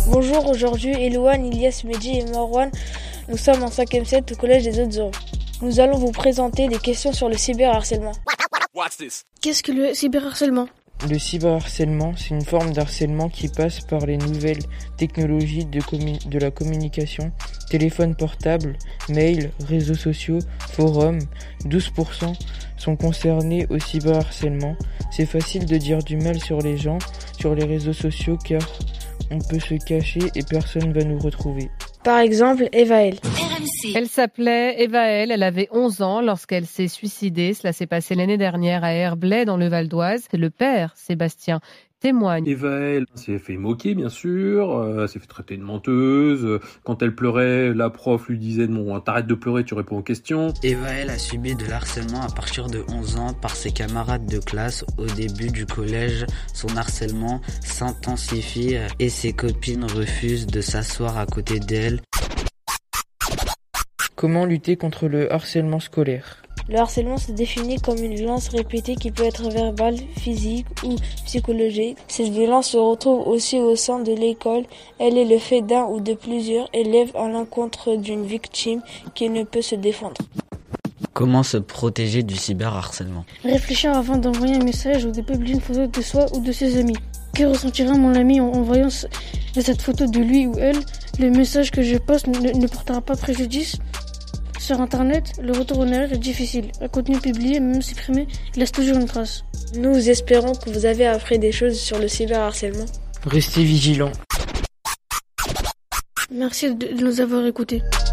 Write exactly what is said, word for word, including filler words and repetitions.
Bonjour, aujourd'hui Elouane, Ilyas, Medji et Marwan, nous sommes en cinquième sept au collège des Hautes-Ours. Nous allons vous présenter des questions sur le cyberharcèlement. Qu'est-ce que le cyberharcèlement ? Le cyberharcèlement, c'est une forme d'harcèlement qui passe par les nouvelles technologies de, commu- de la communication, téléphone portable, mail, réseaux sociaux, forums. douze pour cent sont concernés au cyberharcèlement. C'est facile de dire du mal sur les gens, sur les réseaux sociaux, car on peut se cacher et personne ne va nous retrouver. Par exemple, Evaël. Elle s'appelait Evaël, elle avait onze ans lorsqu'elle s'est suicidée. Cela s'est passé l'année dernière à Herblay dans le Val d'Oise. Le père, Sébastien, témoigne. Evaël s'est fait moquer, bien sûr, euh, s'est fait traiter de menteuse. Quand elle pleurait, la prof lui disait « Bon, t'arrêtes de pleurer, tu réponds aux questions ». Evaël a subi de l'harcèlement à partir de onze ans par ses camarades de classe. Au début du collège, son harcèlement s'intensifie et ses copines refusent de s'asseoir à côté d'elle. Comment lutter contre le harcèlement scolaire ? Le harcèlement se définit comme une violence répétée qui peut être verbale, physique ou psychologique. Cette violence se retrouve aussi au sein de l'école. Elle est le fait d'un ou de plusieurs élèves à l'encontre d'une victime qui ne peut se défendre. Comment se protéger du cyberharcèlement ? Réfléchir avant d'envoyer un message ou de publier une photo de soi ou de ses amis. Que ressentira mon ami en voyant cette photo de lui ou elle ? Le message que je poste ne, ne portera pas préjudice ? Sur Internet, le retour en arrière est difficile. Un contenu publié, même supprimé, laisse toujours une trace. Nous espérons que vous avez appris des choses sur le cyberharcèlement. Restez vigilants. Merci de nous avoir écoutés.